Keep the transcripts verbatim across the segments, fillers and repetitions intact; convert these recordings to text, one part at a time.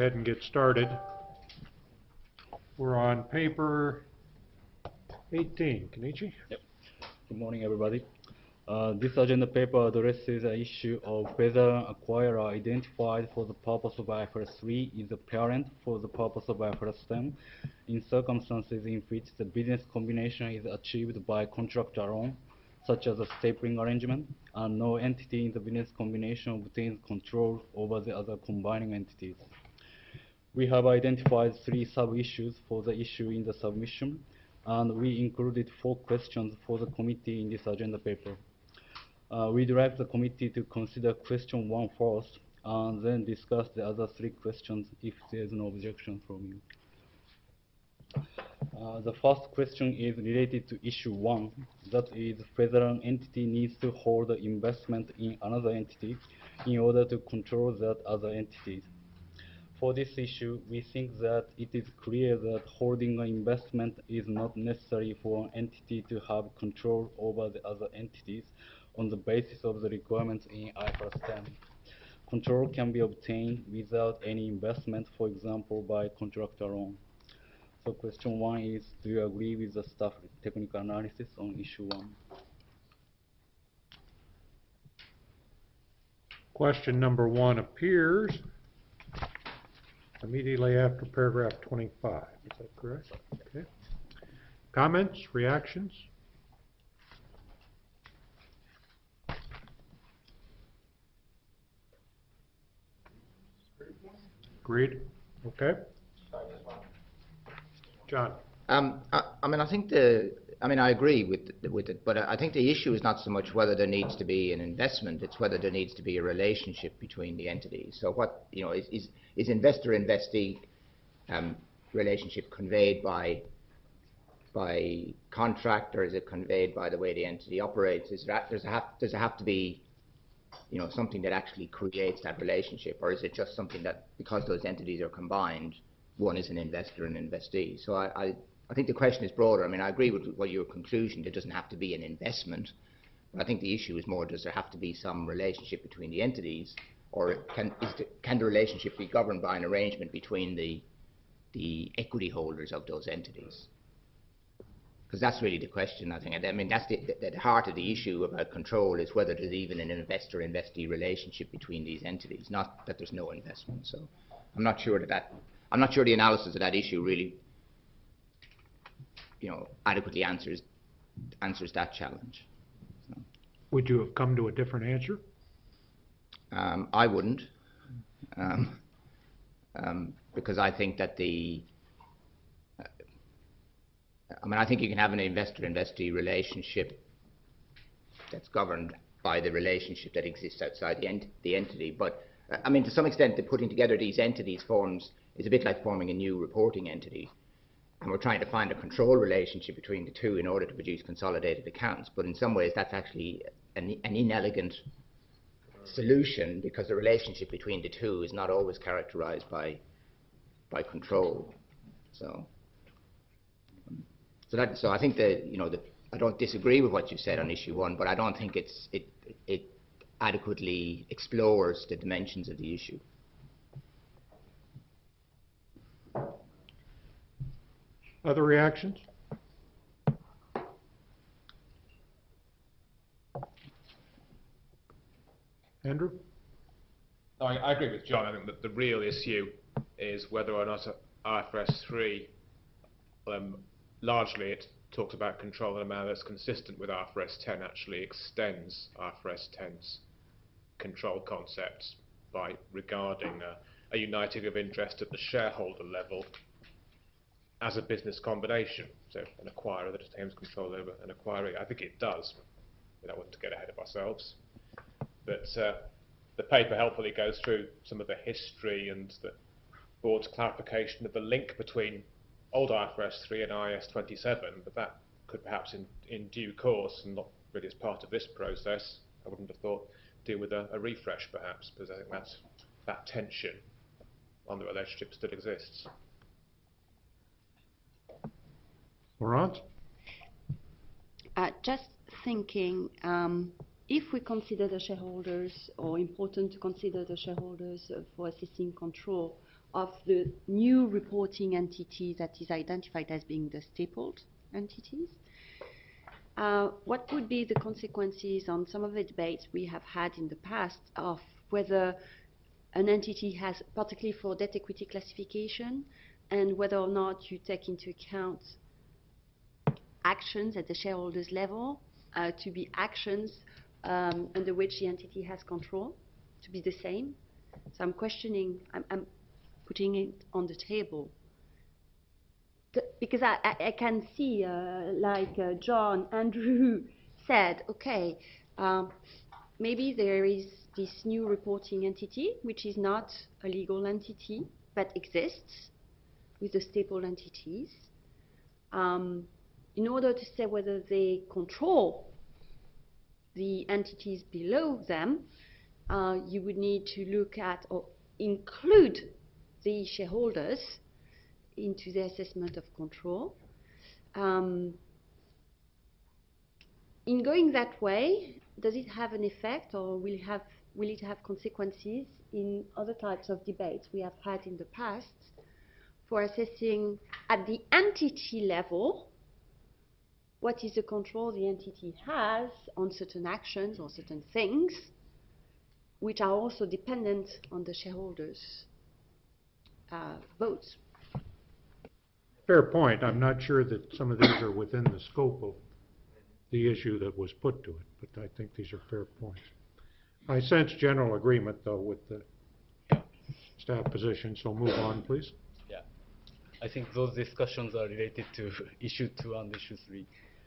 ahead and get started. We're on paper eighteen. Kenichi? Yep. Good morning, everybody. Uh, this agenda paper addresses the issue of whether an acquirer identified for the purpose of I F R S three is a parent for the purpose of I F R S ten in circumstances in which the business combination is achieved by contract alone, such as a stapling arrangement, and no entity in the business combination obtains control over the other combining entities. We have identified three sub-issues for the issue in the submission, and we included four questions for the committee in this agenda paper. Uh, we direct the committee to consider question one first, and then discuss the other three questions if there is no objection from you. Uh, the first question is related to issue one, that is whether an entity needs to hold the investment in another entity in order to control that other entity. For this issue, we think that it is clear that holding an investment is not necessary for an entity to have control over the other entities on the basis of the requirements in I F R S ten. Control can be obtained without any investment, for example, by contract alone. So question one is, do you agree with the staff technical analysis on issue one? Question number one appears immediately after paragraph twenty-five. Is that correct? Okay. Comments, reactions? Agreed. Okay. John. Um, I, I mean, I think the, I mean, I agree with with it, but I think the issue is not so much whether there needs to be an investment; it's whether there needs to be a relationship between the entities. So, what you know is is, is investor-investee um, relationship conveyed by by contract, or is it conveyed by the way the entity operates? Is that does it have does it have to be you know something that actually creates that relationship, or is it just something that because those entities are combined, one is an investor and investee? So I, I, I think the question is broader. I mean, I agree with what your conclusion. There doesn't have to be an investment. But I think the issue is more, does there have to be some relationship between the entities, or can, is the, can the relationship be governed by an arrangement between the, the equity holders of those entities? Because that's really the question, I think. I mean, that's the, the, the heart of the issue about control, is whether there's even an investor-investee relationship between these entities, not that there's no investment. So I'm not sure that that I'm not sure the analysis of that issue really, you know, adequately answers answers that challenge. So, would you have come to a different answer? Um, I wouldn't, um, um, because I think that the, uh, I mean, I think you can have an investor-investee relationship that's governed by the relationship that exists outside the, ent the entity. But uh, I mean, to some extent, the putting together these entities forms is a bit like forming a new reporting entity, and we're trying to find a control relationship between the two in order to produce consolidated accounts. But in some ways, that's actually an, an inelegant solution, because the relationship between the two is not always characterized by by control. So, so that so I think that you know the, I don't disagree with what you said on issue one, but I don't think it's it it adequately explores the dimensions of the issue. Other reactions? Andrew? No, I, I agree with John. I think that the real issue is whether or not I F R S three, um, largely it talks about control in a manner that's consistent with I F R S ten, actually extends I F R S ten's control concepts by regarding uh, a uniting of interest at the shareholder level as a business combination. So an acquirer that obtains control over an acquiree. I think it does. I don't want to get ahead of ourselves. But uh, the paper helpfully goes through some of the history and the board's clarification of the link between old I F R S three and I A S twenty-seven, but that could perhaps in, in due course, and not really as part of this process, I wouldn't have thought, deal with a, a refresh perhaps, because I think that's, that tension on the relationship still exists. Laurent? Uh, just thinking, um, if we consider the shareholders, or important to consider the shareholders uh, for assessing control, of the new reporting entity that is identified as being the stapled entities. Uh, what would be the consequences on some of the debates we have had in the past of whether an entity has, particularly for debt equity classification, and whether or not you take into account actions at the shareholders level uh, to be actions um, under which the entity has control, to be the same. So I'm questioning, I'm, I'm putting it on the table. The, because I, I, I can see, uh, like uh, John, Andrew said, okay, um, maybe there is this new reporting entity, which is not a legal entity, but exists with the staple entities. Um, in order to say whether they control the entities below them, uh, you would need to look at or include the shareholders into the assessment of control. Um, in going that way, does it have an effect, or will it have, will it have consequences in other types of debates we have had in the past for assessing at the entity level what is the control the entity has on certain actions or certain things which are also dependent on the shareholders' uh, votes? Fair point. I'm not sure that some of these are within the scope of the issue that was put to it, but I think these are fair points. I sense general agreement, though, with the staff position, so move on, please. Yeah, I think those discussions are related to issue two and issue three.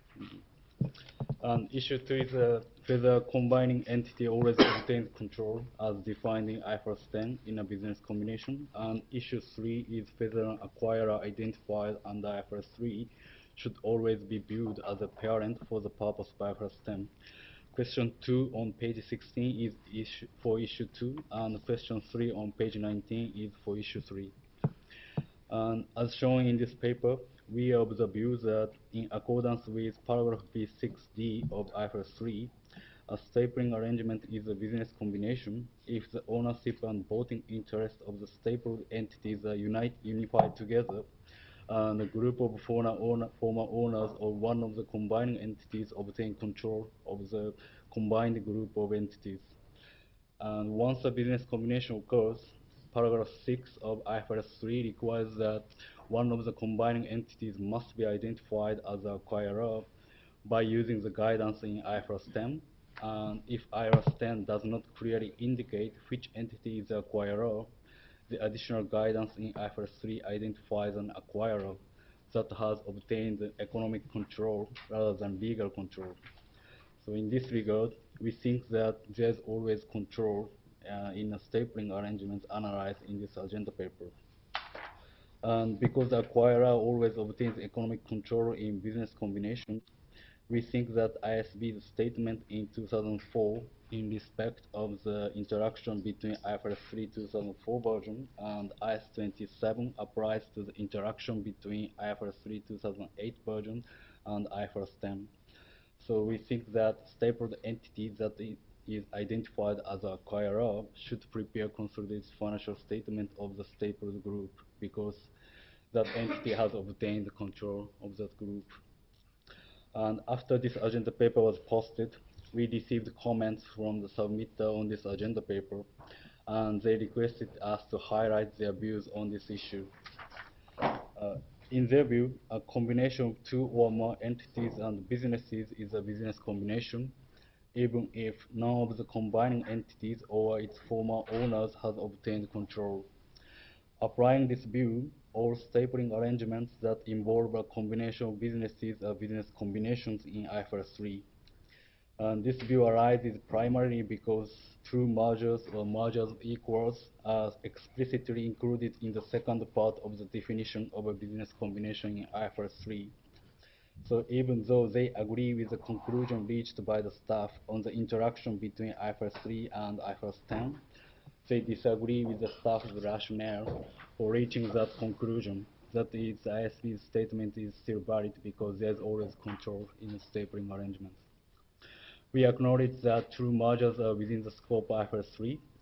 And issue two is uh, whether combining entity always obtains control as defined in I F R S ten in a business combination. And issue three is whether an acquirer identified under I F R S three should always be viewed as a parent for the purpose of I F R S ten. Question two on page sixteen is issue for issue two, and question three on page nineteen is for issue three. And as shown in this paper, we are of the view that in accordance with paragraph B six D of I F R S three, a stapling arrangement is a business combination if the ownership and voting interest of the stapled entities are unite, unified together, and a group of former, owner, former owners of one of the combining entities obtain control of the combined group of entities. And once a business combination occurs, paragraph six of I F R S three requires that one of the combining entities must be identified as the acquirer by using the guidance in I F R S ten. And if I F R S ten does not clearly indicate which entity is the acquirer, the additional guidance in I F R S three identifies an acquirer that has obtained economic control rather than legal control. So in this regard, we think that there's always control uh, in a stapling arrangement analyzed in this agenda paper. And because the acquirer always obtains economic control in business combination, we think that I S B's statement in two thousand four in respect of the interaction between I F R S three two thousand four version and I S twenty-seven applies to the interaction between I F R S three two thousand eight version and I F R S ten. So we think that stapled entity that is identified as an acquirer should prepare consolidated financial statement of the stapled group because that entity has obtained control of that group. And after this agenda paper was posted, we received comments from the submitter on this agenda paper, and they requested us to highlight their views on this issue. Uh, in their view, a combination of two or more entities and businesses is a business combination, even if none of the combining entities or its former owners has obtained control. Applying this view, all stapling arrangements that involve a combination of businesses are business combinations in I F R S three. And this view arises primarily because true mergers or mergers of equals are explicitly included in the second part of the definition of a business combination in I F R S three. So even though they agree with the conclusion reached by the staff on the interaction between I F R S three and I F R S ten, they disagree with the staff's rationale for reaching that conclusion. That is, I S B's statement is still valid because there's always control in the stapling arrangements. We acknowledge that true mergers are within the scope of I F R S three,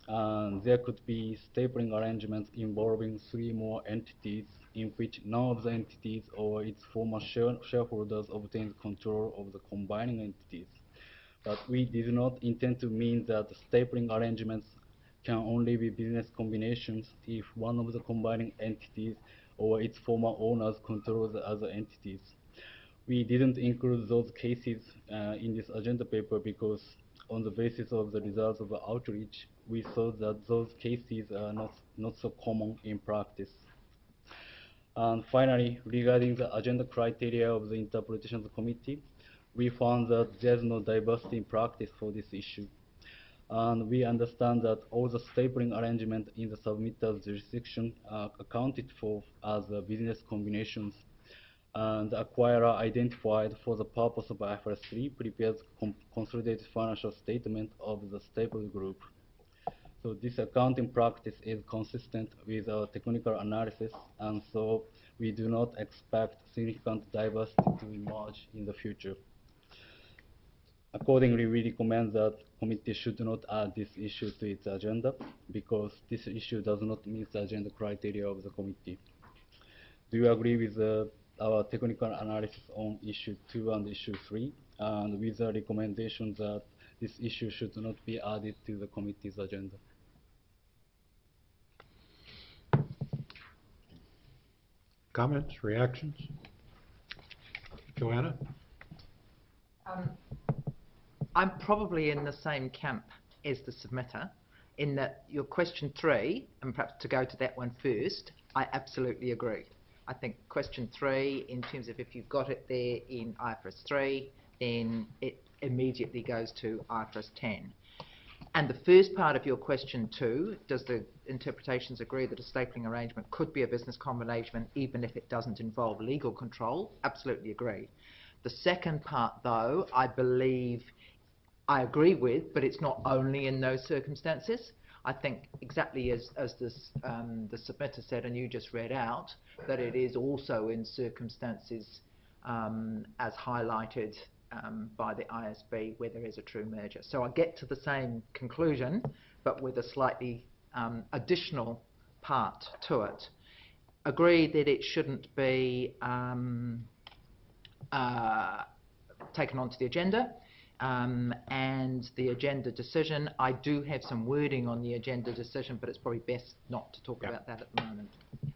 and there could be stapling arrangements involving three more entities in which none of the entities or its former share shareholders obtained control of the combining entities. But we did not intend to mean that the stapling arrangements can only be business combinations if one of the combining entities or its former owners control the other entities. We didn't include those cases uh, in this agenda paper because on the basis of the results of the outreach, we saw that those cases are not, not so common in practice. And finally, regarding the agenda criteria of the Interpretations Committee, we found that there's no diversity in practice for this issue. And we understand that all the stapling arrangements in the submitter's jurisdiction are accounted for as uh, business combinations, and the acquirer identified for the purpose of I F R S three prepares com consolidated financial statement of the stapled group. So this accounting practice is consistent with our technical analysis, and so we do not expect significant diversity to emerge in the future. Accordingly, we recommend that committee should not add this issue to its agenda because this issue does not meet the agenda criteria of the committee. Do you agree with uh, our technical analysis on issue two and issue three, and with the recommendation that this issue should not be added to the committee's agenda? Comments, reactions? Joanna? Um, I'm probably in the same camp as the submitter in that your question three, and perhaps to go to that one first, I absolutely agree. I think question three, in terms of if you've got it there in I F R S three, then it immediately goes to I F R S ten. And the first part of your question two, does the interpretations agree that a stapling arrangement could be a business combination even if it doesn't involve legal control? Absolutely agree. The second part, though, I believe I agree with, but it's not only in those circumstances. I think exactly as, as this, um, the submitter said and you just read out, that it is also in circumstances um, as highlighted um, by the I S B where there is a true merger. So I get to the same conclusion, but with a slightly um, additional part to it. Agree that it shouldn't be um, uh, taken onto the agenda. Um, and the agenda decision, I do have some wording on the agenda decision, but it's probably best not to talk Yeah. about that at the moment.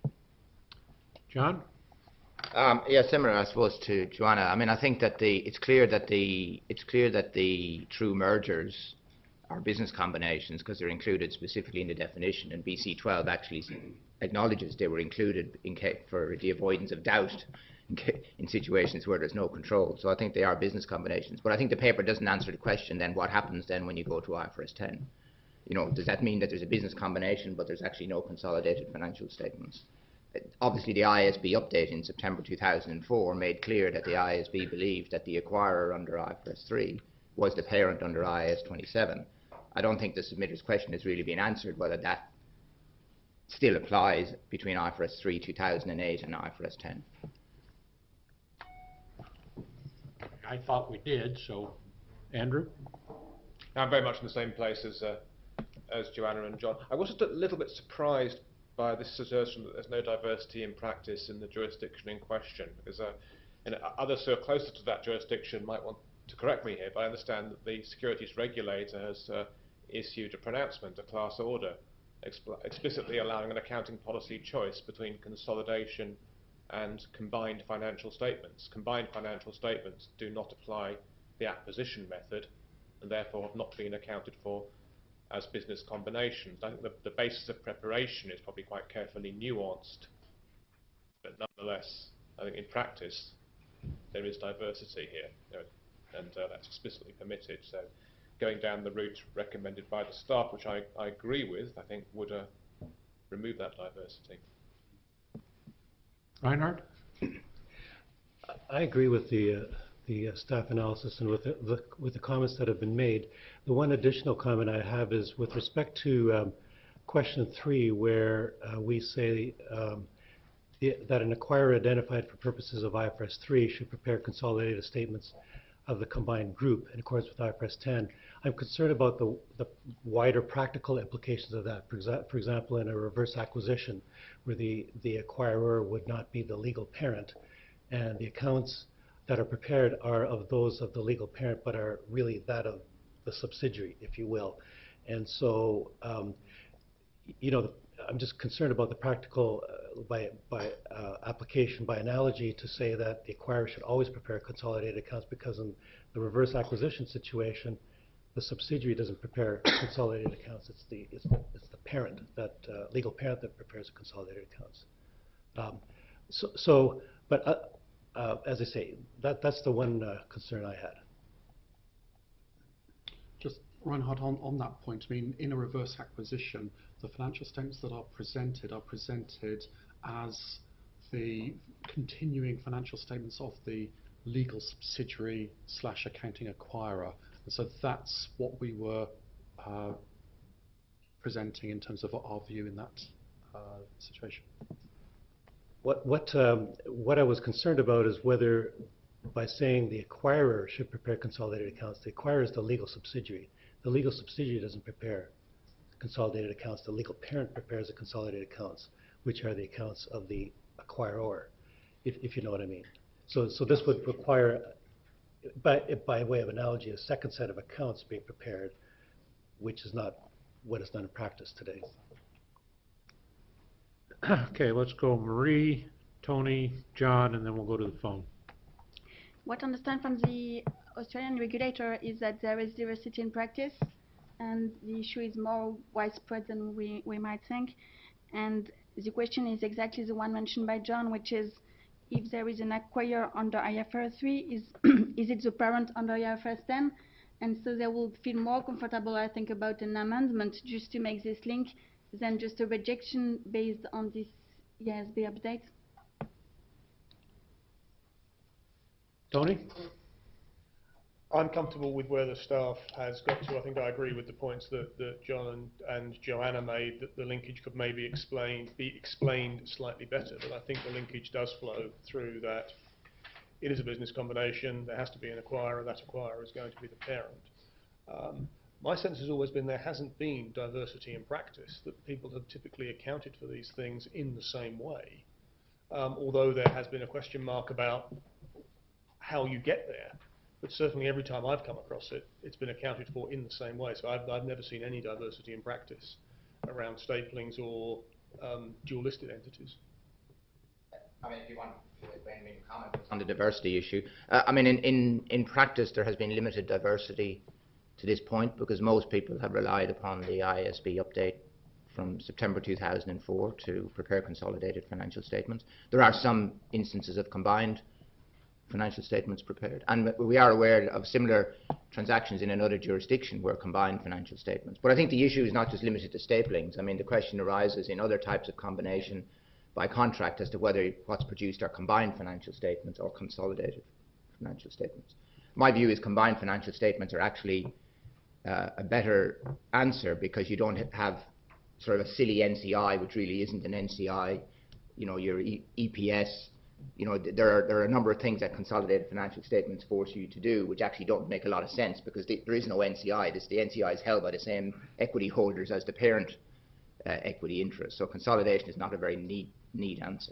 John? Um, yeah, similar, I suppose, to Joanna. I mean, I think that the it's clear that the it's clear that the true mergers are business combinations because they're included specifically in the definition, and B C twelve actually acknowledges they were included in ca for the avoidance of doubt in, ca in situations where there's no control. So I think they are business combinations. But I think the paper doesn't answer the question. Then what happens then when you go to I F R S ten? You know, does that mean that there's a business combination, but there's actually no consolidated financial statements? Obviously, the I S B update in September two thousand four made clear that the I S B believed that the acquirer under I F R S three was the parent under I A S twenty-seven. I don't think the submitter's question has really been answered whether that still applies between I F R S three two thousand eight and I F R S ten. I thought we did, so Andrew? I'm very much in the same place as uh, as Joanna and John. I was just a little bit surprised by this suggestion that there's no diversity in practice in the jurisdiction in question, because uh, and others who are closer to that jurisdiction might want to correct me here, but I understand that the securities regulator has uh, issued a pronouncement, a class order, expl explicitly allowing an accounting policy choice between consolidation and combined financial statements. Combined financial statements do not apply the acquisition method and therefore have not been accounted for as business combinations. I think the, the basis of preparation is probably quite carefully nuanced, but nonetheless, I think in practice there is diversity here, you know, and uh, that's explicitly permitted. So going down the route recommended by the staff, which I, I agree with, I think would uh, remove that diversity. Reinhard? I agree with the uh, the uh, staff analysis and with the, the with the comments that have been made. The one additional comment I have is with respect to um, question three, where uh, we say um, the, that an acquirer identified for purposes of I F R S three should prepare consolidated statements. of the combined group in accordance with I F R S ten. I'm concerned about the, the wider practical implications of that. For, exa for example, in a reverse acquisition where the, the acquirer would not be the legal parent, and the accounts that are prepared are of those of the legal parent, but are really that of the subsidiary, if you will. And so, um, you know, I'm just concerned about the practical, uh, by, by uh, application, by analogy, to say that the acquirer should always prepare consolidated accounts, because in the reverse acquisition situation, the subsidiary doesn't prepare consolidated accounts. It's the, it's the, it's the parent, that uh, legal parent, that prepares the consolidated accounts. Um, so, so, but uh, uh, as I say, that, that's the one uh, concern I had. Just, Reinhard, on, on that point, I mean, in a reverse acquisition, the financial statements that are presented are presented as the continuing financial statements of the legal subsidiary slash accounting acquirer. And so that's what we were uh, presenting in terms of our view in that uh, situation. What, what, um, what I was concerned about is whether, by saying the acquirer should prepare consolidated accounts, the acquirer is the legal subsidiary. The legal subsidiary doesn't prepare consolidated accounts. The legal parent prepares the consolidated accounts, which are the accounts of the acquirer, if, if you know what I mean. So, so this would require, by, by way of analogy, a second set of accounts being prepared, which is not what is done in practice today. Okay, let's go Marie, Tony, John, and then we'll go to the phone. What I understand from the Australian regulator is that there is diversity in practice, and the issue is more widespread than we, we might think. And the question is exactly the one mentioned by John, which is, if there is an acquirer under I F R S three, is, is it the parent under I F R S ten? And so they will feel more comfortable, I think, about an amendment just to make this link than just a rejection based on this E S B update. Tony? I'm comfortable with where the staff has got to. I think I agree with the points that, that John and, and Joanna made, that the linkage could maybe explain, be explained slightly better, but I think the linkage does flow through that. It is a business combination, there has to be an acquirer, that acquirer is going to be the parent. Um, my sense has always been there hasn't been diversity in practice, that people have typically accounted for these things in the same way, um, although there has been a question mark about how you get there. But certainly every time I've come across it, it's been accounted for in the same way. So I've, I've never seen any diversity in practice around staplings or um, dual-listed entities. I mean, if you want to comment on the diversity issue, uh, I mean, in, in, in practice, there has been limited diversity to this point because most people have relied upon the I A S B update from September two thousand four to prepare consolidated financial statements. There are some instances of combined financial statements prepared, and we are aware of similar transactions in another jurisdiction where combined financial statements. But I think the issue is not just limited to staplings. I mean, the question arises in other types of combination by contract as to whether what's produced are combined financial statements or consolidated financial statements. My view is combined financial statements are actually uh, a better answer because you don't have sort of a silly N C I, which really isn't an N C I, you know, your e EPS. You know, there are, there are a number of things that consolidated financial statements force you to do, which actually don't make a lot of sense because the, there is no N C I. This, the N C I is held by the same equity holders as the parent uh, equity interest. So consolidation is not a very neat, neat answer.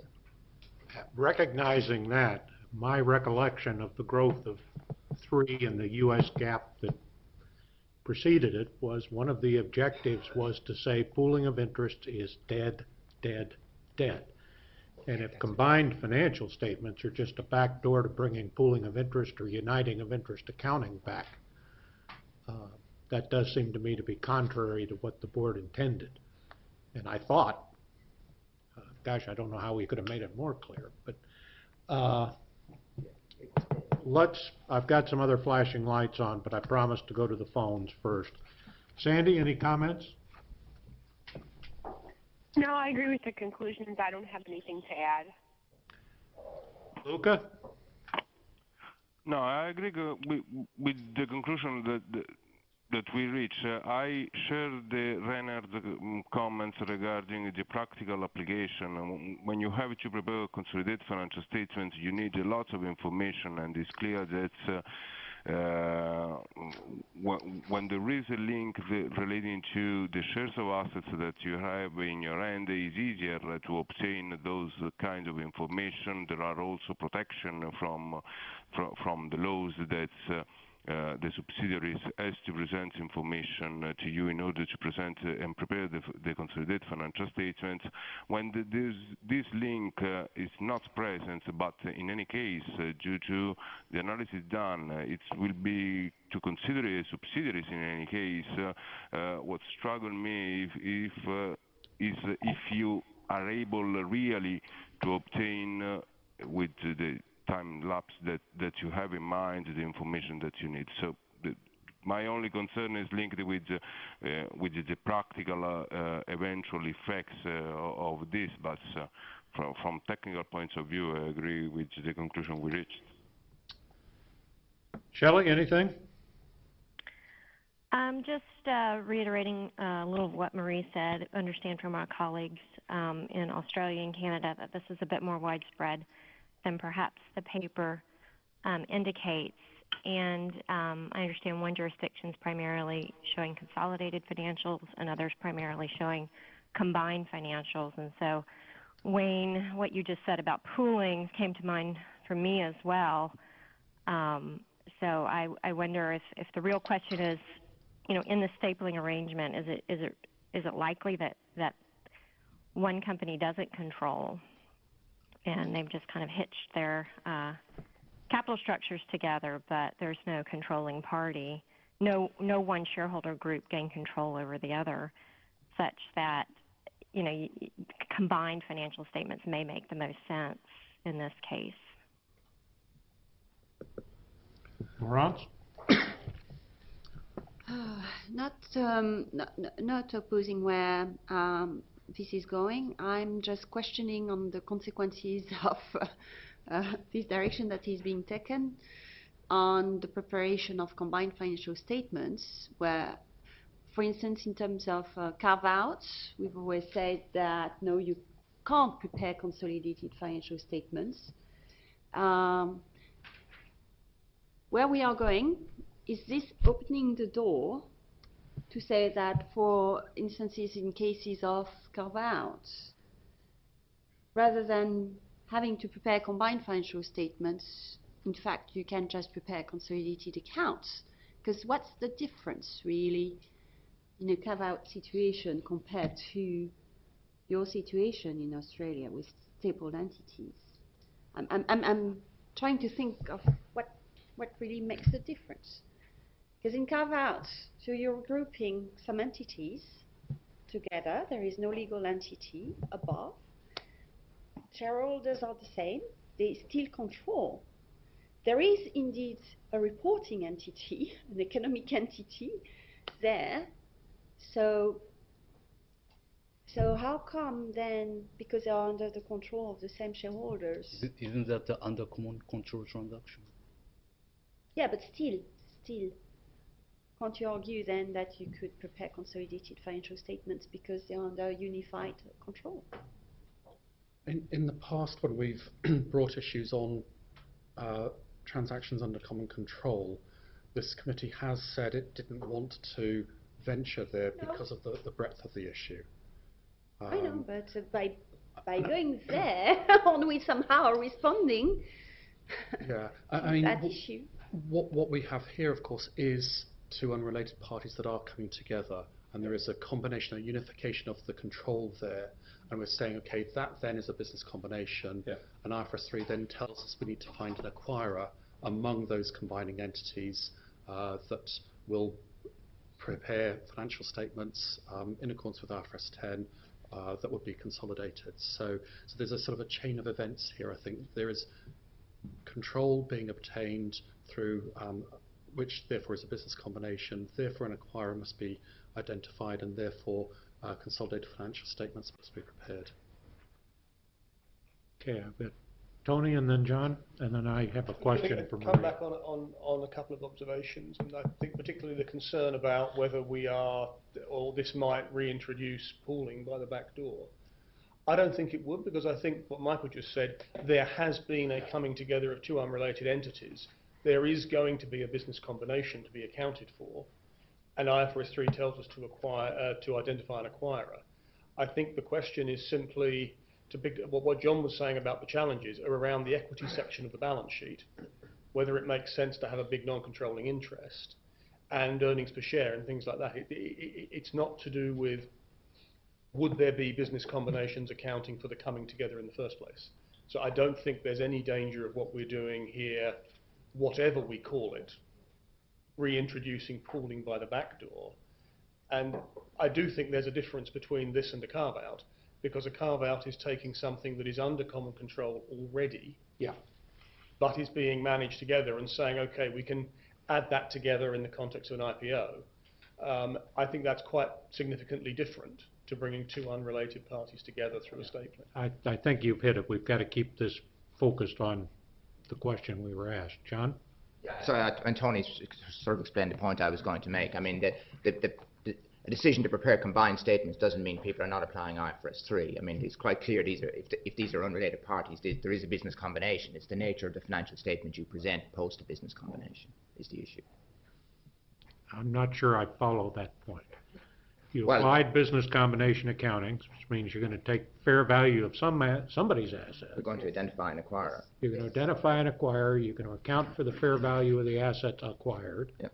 Recognizing that, my recollection of the growth of three and the U S GAAP that preceded it was one of the objectives was to say pooling of interest is dead, dead, dead. And if combined financial statements are just a backdoor to bringing pooling of interest or uniting of interest accounting back, uh, that does seem to me to be contrary to what the board intended. And I thought, uh, gosh, I don't know how we could have made it more clear, but uh, let's, I've got some other flashing lights on, but I promised to go to the phones first. Sandy, any comments? No, I agree with the conclusions. I don't have anything to add. Luca? No, I agree with, with the conclusion that, that, that we reached. Uh, I share the Reinhard's um, comments regarding the practical application. When you have to prepare consolidated financial statements, you need lots of information, and it's clear that uh, uh, when, when there is a link the, relating to the shares of assets that you have in your hand, it is easier uh, to obtain those uh, kinds of information. There are also protection from, from, from the laws that uh, Uh, the subsidiaries has to present information uh, to you in order to present uh, and prepare the, the consolidated financial statements. When the, this, this link uh, is not present, but uh, in any case, uh, due to the analysis done, uh, it will be to consider as subsidiaries in any case. Uh, uh, what struggled me if, if uh, is uh, if you are able really to obtain uh, with uh, the time lapse that, that you have in mind, the information that you need. So the, my only concern is linked with, uh, uh, with the practical uh, uh, eventual effects uh, of this, but uh, from, from technical points of view, I agree with the conclusion we reached. Shelley, anything? Um, just uh, reiterating uh, a little of what Marie said, understand from our colleagues um, in Australia and Canada that this is a bit more widespread than perhaps the paper um, indicates. And um, I understand one jurisdiction is primarily showing consolidated financials and others primarily showing combined financials. And so, Wayne, what you just said about pooling came to mind for me as well. Um, so I, I wonder if, if the real question is, you know, in the stapling arrangement, is it is it is it likely that, that one company doesn't control and they've just kind of hitched their uh, capital structures together, but there's no controlling party. No, no one shareholder group gain control over the other, such that, you know, y- y- combined financial statements may make the most sense in this case. Laurence? Not, um, not, not opposing where um, this is going. I'm just questioning on the consequences of uh, uh, this direction that is being taken on the preparation of combined financial statements, where, for instance, in terms of uh, carve-outs, we've always said that, no, you can't prepare consolidated financial statements. Um, where we are going, is this opening the door to say that, for instances in cases of carve-outs, rather than having to prepare combined financial statements, in fact, you can just prepare consolidated accounts? Because what's the difference, really, in a carve-out situation compared to your situation in Australia with stapled entities? I'm, I'm, I'm, I'm trying to think of what, what really makes the difference. Because in carve-outs, so you're grouping some entities together. There is no legal entity above. Shareholders are the same. They still control. There is indeed a reporting entity, an economic entity there. So, so how come then, because they are under the control of the same shareholders? Isn't that the under common control transaction? Yeah, but still, still. Can't you argue then that you could prepare consolidated financial statements because they're under unified control? In, in the past, when we've brought issues on uh, transactions under common control, this committee has said it didn't want to venture there No. because of the, the breadth of the issue. Um, I know, but uh, by, by going there, aren't we somehow responding yeah, I, to I mean, that w- issue? what, what we have here, of course, is two unrelated parties that are coming together, and there is a combination, a unification of the control there, and we're saying, okay, that then is a business combination, Yeah. and I F R S three then tells us we need to find an acquirer among those combining entities uh, that will prepare financial statements um, in accordance with I F R S ten uh, that would be consolidated. So, so there's a sort of a chain of events here. I think there is control being obtained through um, which therefore is a business combination, therefore an acquirer must be identified, and therefore uh, consolidated financial statements must be prepared. Okay, I've got Tony and then John, and then I have a question for Come Marie. back on, on, on a couple of observations, and I think particularly the concern about whether we are, or this might reintroduce pooling by the back door. I don't think it would, because I think what Michael just said, there has been a coming together of two unrelated entities. there is going to be a business combination to be accounted for, and I F R S three tells us to acquire uh, to identify an acquirer. I think the question is simply to big, what, what John was saying about the challenges are around the equity section of the balance sheet, whether it makes sense to have a big non-controlling interest and earnings per share and things like that. It, it, it's not to do with would there be business combinations accounting for the coming together in the first place. So I don't think there's any danger of what we're doing here, whatever we call it, reintroducing pooling by the back door. And I do think there's a difference between this and a carve-out, because a carve-out is taking something that is under common control already, Yeah. but is being managed together and saying, okay, we can add that together in the context of an I P O. Um, I think that's quite significantly different to bringing two unrelated parties together through a statement. I, I think you've hit it. We've got to keep this focused on the question we were asked. John? So, uh, and Tony s- sort of explained the point I was going to make. I mean, the, the, the, the a decision to prepare combined statements doesn't mean people are not applying I F R S three. I mean, it's quite clear these are, if, the, if these are unrelated parties, there there is a business combination. It's the nature of the financial statement you present post a business combination is the issue. I'm not sure I follow that point. You Well- applied business combination accounting, which means you're going to take fair value of some ma- somebody's asset. We're going to identify an acquirer. You're going to identify an acquirer. You're going to account for the fair value of the assets acquired. Yep.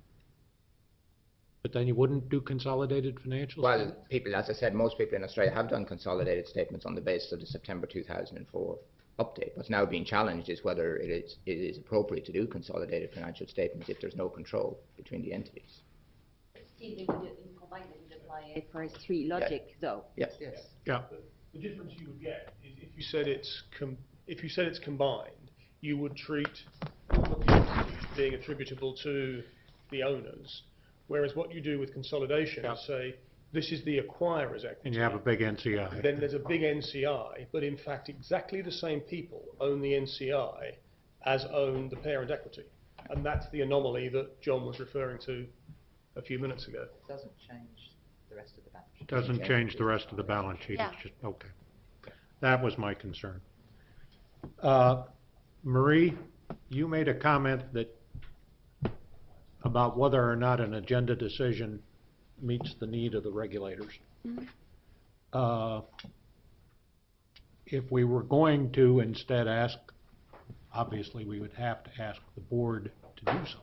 But then you wouldn't do consolidated financials? Well, people, as I said, most people in Australia have done consolidated statements on the basis of the September two thousand four update. What's now being challenged is whether it is, it is appropriate to do consolidated financial statements if there's no control between the entities. Still, they would, in combined, they would apply I F R S three logic, though. Yes. Yes. Yeah. The difference you would get is if you said it's com if you said it's combined, you would treat all of the entities being attributable to the owners, whereas what you do with consolidation Yeah. is say this is the acquirer's equity. And you have a big N C I. Then there's a big N C I, but in fact exactly the same people own the N C I as own the parent equity, and that's the anomaly that John was referring to a few minutes ago. It doesn't change the rest of the balance sheet. Doesn't change the rest of the balance sheet. Yeah. It's just, okay. That was my concern. Uh, Marie, you made a comment that about whether or not an agenda decision meets the need of the regulators. Mhm. Uh, If we were going to instead ask, obviously we would have to ask the board to do something.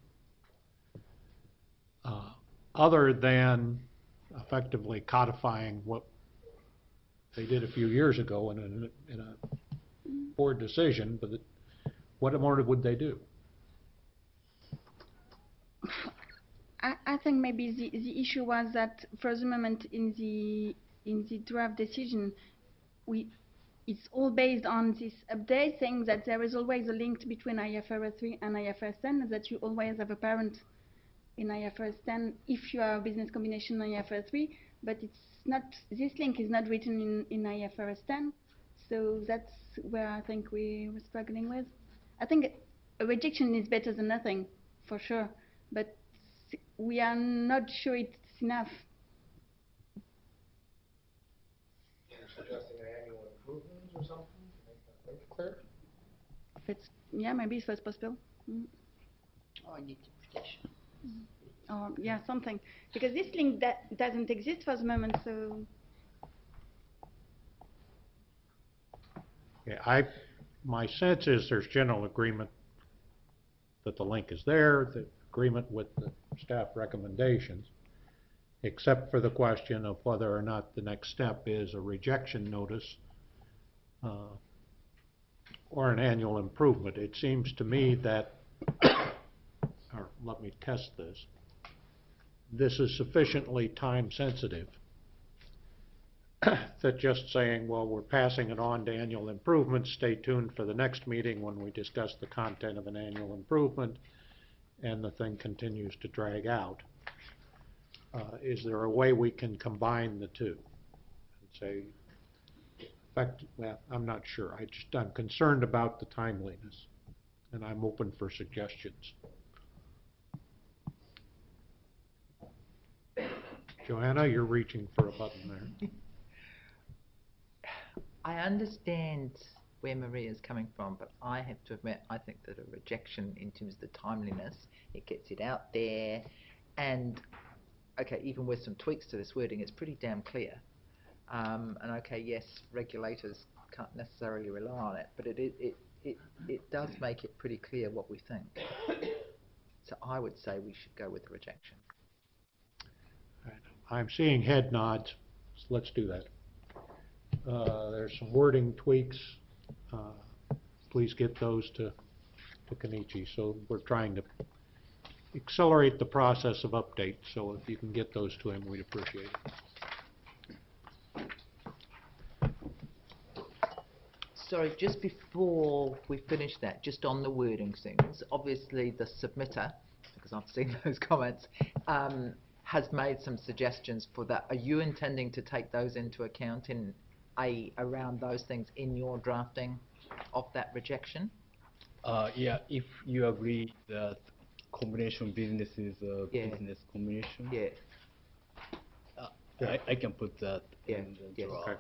Uh, Other than effectively codifying what they did a few years ago in a, in a board decision, but it- what more would they do? I, I think maybe the, the issue was that for the moment in the in the draft decision, we it's all based on this update saying that there is always a link between I F R S three and I F R S ten, that you always have a parent in I F R S ten if you are a business combination in I F R S three, but it's not, this link is not written in, in I F R S ten, so that's where I think we were struggling with. I think a rejection is better than nothing, for sure, but we are not sure it's enough. You're suggesting an annual improvement or something to make that link clear? If it's, yeah, maybe if it's possible. Mm. Oh, I need duplication. Or, yeah, something. Because this link that doesn't exist for the moment, so Yeah, I, my sense is there's general agreement that the link is there, the agreement with the staff recommendations, except for the question of whether or not the next step is a rejection notice uh, or an annual improvement. It seems to me that, or let me test this, this is sufficiently time sensitive that just saying, well, we're passing it on to annual improvements, stay tuned for the next meeting when we discuss the content of an annual improvement, and the thing continues to drag out. Uh, is there a way we can combine the two? And say, in fact, well, I'm not sure. I just, I'm concerned about the timeliness, and I'm open for suggestions. Joanna, you're reaching for a button there. I understand where Maria's coming from, but I have to admit, I think that a rejection in terms of the timeliness, it gets it out there, and okay, even with some tweaks to this wording, it's pretty damn clear. Um, and okay, yes, regulators can't necessarily rely on it, but it it, it, it it does make it pretty clear what we think. So I would say we should go with the rejection. I'm seeing head nods, so let's do that. Uh, there's some wording tweaks. Uh, please get those to, to Kenichi. So we're trying to accelerate the process of update, so if you can get those to him, we'd appreciate it. Sorry, just before we finish that, just on the wording things, obviously the submitter, because I've seen those comments, um, has made some suggestions for that. Are you intending to take those into account in a around those things in your drafting of that rejection? Uh, yeah, if you agree that combination business is a Yeah. business combination, Yeah. uh, I, I can put that Yeah. in the Yeah. draft. Okay.